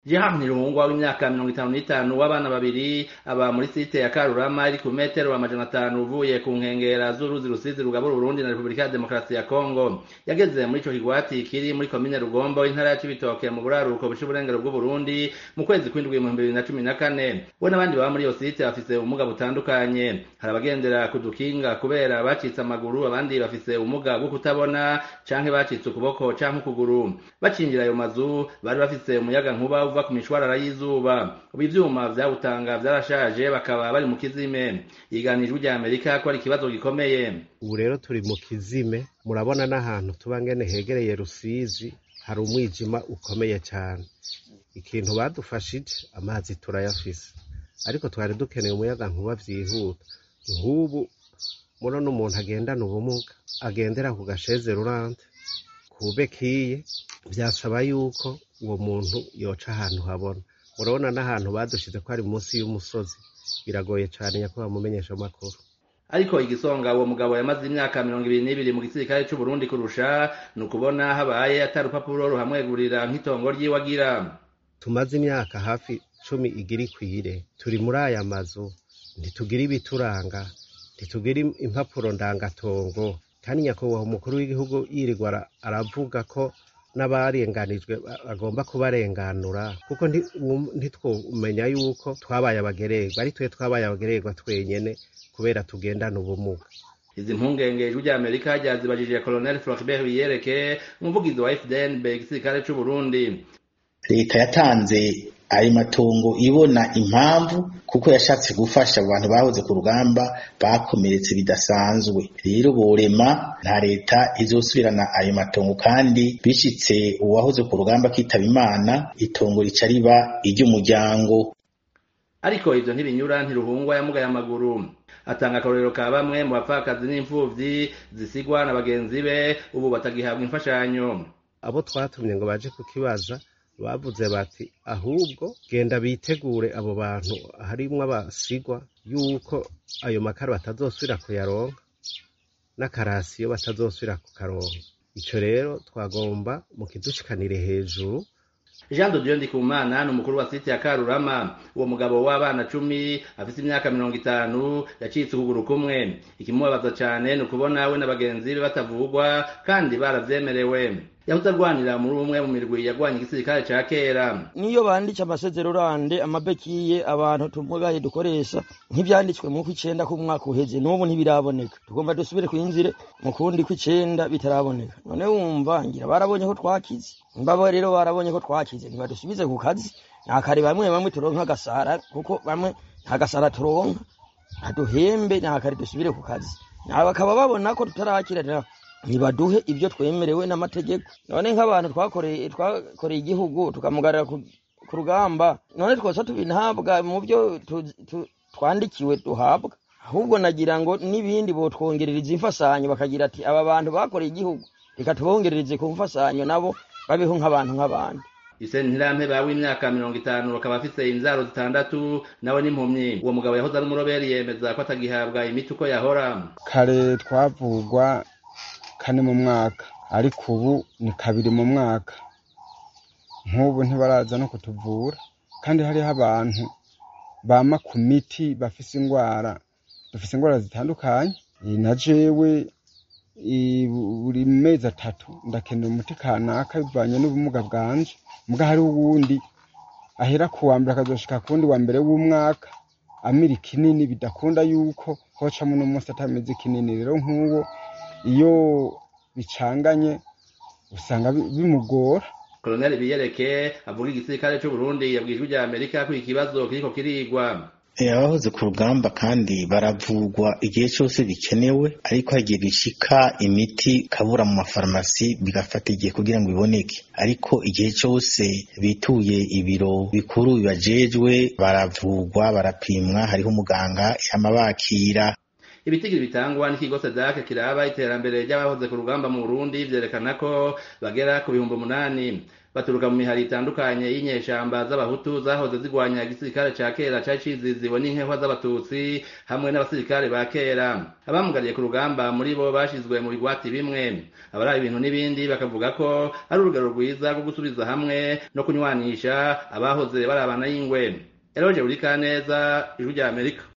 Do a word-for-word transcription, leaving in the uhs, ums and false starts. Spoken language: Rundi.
Jean Ntirungwa w'imyaka mirongo itanu n'itanu w'abana babiri aba muri site ya Karurama iri ku metero amajana atanu uvuye ku nkengera z'uruzi rusizi rugabura Burundi na Republika ya Demokarasi ya Kongo. Yageze muri ico kigwati kiri muri komine Rugombo intara ya Cibitoke mu buraruko bw'uburengero bw'u Burundi mu kwezi kw'indwi mu bibiri na cumi na kane. We n'abandi baba muri iyo site bafise ubumuga butandukanye. Hari abagendera kudukinga kubera bacitse amaguru, abandi bafise ubumuga bwo kutabona canke bacitse ukuboko canke ukuguru. Bacinjira ayo mazu bari bafise umuyaga nkuba uva ku mishwarara y'izuba. Ubu ivyuma vyawutanga vyarashaje bakaba bari mu kizime. Yiganijwe rya Amerika ko ari ikibazo gikomeye. Ubu rero turi mu kizime, murabona n'ahantu tuba ngene hegereye Rusizi hari umwijima ukomeye cyane. Ikintu badufashije amazi turayafise, ariko twari dukeneye umuyaga nkuba vyihuta. Nk'ubu murabona umuntu agendana ubumuga agendera ku gasheze rurante kubekiye, vyasaba yuko uwo muntu yoca ahantu habona. Murabona n'ahantu badushize ko ari munsi y'umusozi, biragoye cyane nyako bamumenyesha amakuru. Ariko igisonga uwo mugabo yamaze imyaka mirongo ibiri n'ibiri mu gisirikare c'u Burundi kurusha nukubona habaye atarupapuro ruhamwegurira nk'itongo ryiwagira. Tumaze imyaka hafi cumi igiri kwire, turi muri aya mazu, ntitugira ibituranga, ntitugira impapuro ndangatongo, kandi nyakubahwa umukuru w'igihugu yirirwa aravuga ko n'abarenganijwe agomba kubarenganura, kuko ntitwumenya yuko twabaye abagererwa, ari twe twabaye abagererwa twenyene kubera tugendana ubumuga. Izi mpungenge ijwi rya Amerika ryazibajije Colonel Floribert Biyereke, umuvugizi wa F D N B igisirikare c'u Burundi. Leta yatanze ayo matongo ibona impamvu kuko yashatse gufasha abantu bahoze ku rugamba bakomeretse bidasanzwe. Rero borema nta leta izosubirana ayo matongo, kandi bishitse uwahoze ku rugamba kitaba Imana itongo rica riba iry'umuryango. Ariko ivyo ntibinyura Ntiruhungwa yamugaye amaguru. Atanga akarorero ka bamwe mu bapfakazi n'imfuvyi zisigwa na bagenzi be ubu batagihabwa imfashanyo. Abo twatumye ngo baje kukibaza bavuze bati ahubwo genda bitegure abo bantu harimwo abasigwa yuko ayo makara batazosubira kuyaronka n'akarasiyo batazosubira kukaronka. Ico rero twagomba mu kidushikanire hejuru. Jean de Dieu Ndikumana n'umukuru wa site ya Karurama. Uwo mugabo w'abana cumi afise imyaka mirongo itanu yacitse ukuguru kumwe. Ikimubabaza cyane ni ukubona we n'abagenzi be batavugwa kandi baravyemerewe. Yahoze arwanira muri umwe mu mirwi yagwanye igisirikare ca kera. Niyo banditse amasezerorande amabekiye abantu tumugaye dukoresha nk'ivyanditswe mu kw'icenda ku mwaka uheze, n'ubu ntibiraboneka. Tugomba dusubire kwinzire mu kundi kw'icenda bitaraboneka. None wumva ngira barabonye ko twakize. Mbabo rero barabonye ko twakize ntibadusubize ku kazi. Nakare bamwe bamwe turonka gasara, kuko bamwe nta gasara turonka. Aduhembe nakare dusubire ku kazi. Nabo bakaba babona ko tutarakira nibaduhe ibyo twemerewe n'amategeko. None nk'abantu twakoreye twakoreye igihugu tukamugarira ku rugamba, none twose tubinhabwa mu byo twandikiwe duhabwa. Ahubwo nagira ngo nibindi bo twongerereza imfasanyo, bakagira ati aba bantu bakoreye igihugu reka tubongerereze ku mfasanyo nabo babeho nk'abantu nk'abandi. Isen Ntirampeba w'imyaka mirongo itanu bakaba afise inzaro zitandatu nawe n'impumyi. Uwo mugabo yahoze ari umuroberi yemeza ko atagihabwa imiti uko yahora. Kare twavugwa kane mu mwaka, ariko ubu ni kabiri mu mwaka. Nk'ubu ntibaraza no kutuvura, kandi hariho abantu bama ku miti bafise ingwara, dufise ingwara zitandukanye. Na jewe buri mezi atatu ndakenera umuti kanaka bivanye n'ubumuga bwanje. Muga hari uwundi ahera ku wa mbere akazoshika kundi wa mbere w'umwaka amira kinini, bidakunda yuko hoca mu n'umunsi atameze kinini. Rero nk'uwo iyo bicanganye usanga bimugora. Colonel Biyereke avuga igisirikare c'u Burundi yabwijwe rya Amerika ko ikibazo kiriko kirigwa. Abahoze ku rugamba kandi baravugwa igihe cyose bikenewe, ariko hagiye bishika imiti kabura mu mafarmasi bigafata igihe kugira ngo iboneke. Ariko igihe cyose bituye ibiro bikuru bibajejwe baravugwa, barapimwa, hariho umuganga yamabakira. Ibitigiri bitangwa n'ikigo Sadaka kiraba iterambere ry'abahoze ku rugamba mu Burundi vyerekana ko bagera ku bihumbi umunani. baturuka mu mihari itandukanye y'inyeshamba z'abahutu zahoze zigwanya igisirikare ca kera cari ciziziwe n'inkehwa z'abatutsi hamwe n'abasirikare ba kera. Abamugariye ku rugamba muri bo bashizwe mu bigwati bimwe. Abari ibintu n'ibindi bakavuga ko ari urugero rwiza rwo gusubiza hamwe no kunywanisha abahoze barabana y'ingwe. Eroje Urikaneza, Ijwi rya Amerika.